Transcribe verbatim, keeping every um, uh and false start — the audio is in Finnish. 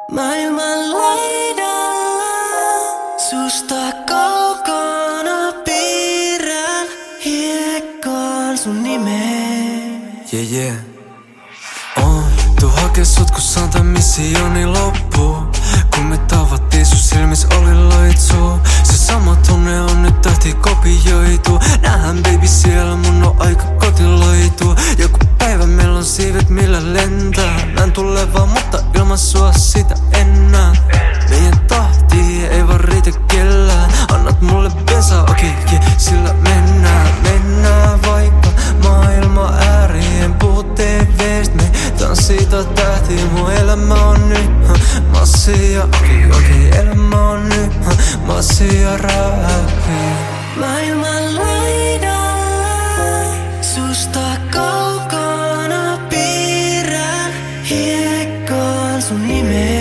Maailman laidalla susta kaukana piirrän hiekkaan sun nimeä. Yeah, yeah. Oh, tuu hakee sut kun saan tän missioni loppuun. Kun me tavattiin sun silmis oli loitsuu. Se sama tunne on nyt tahti kopioitu. Nähdään baby siellä mun on aika kotiloituu. Joku päivä meillä on siivet millä lentää. Näin tulevaa mutta ilman sua sitä enää. Meidän tahti ei vaan riitä kellään. Annat mulle bensaa, okei, okay, yeah, sillä mennään. Mennään vaikka maailma ääriin. Puhu T V:stä, me tanssitaan tähtiin. Mun elämä on nyt massia, okei, okay, okei, okay, elämä on nyt massia räppiä. Maailman laidalla susta kaukana piirrän hiekkaan sun nimeä.